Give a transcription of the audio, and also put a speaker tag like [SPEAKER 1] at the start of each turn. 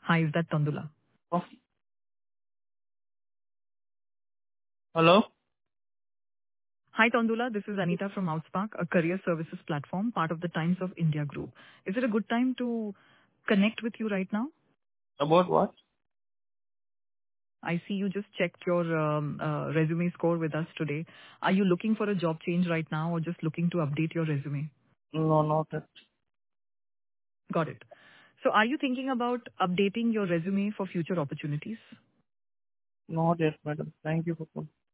[SPEAKER 1] Hi, is that Tandula?
[SPEAKER 2] Oh, hello?
[SPEAKER 1] Hi, Tandula. This is Anita from Outspark, a career services platform, part of the Times of India group. Is it a good time to connect with you right now?
[SPEAKER 2] About what?
[SPEAKER 1] I see you just checked your resume score with us today. Are you looking for a job change right now or just looking to update your resume?
[SPEAKER 2] No, not yet.
[SPEAKER 1] Got it. So are you thinking about updating your resume for future opportunities?
[SPEAKER 2] Not yet, madam. Thank you for calling.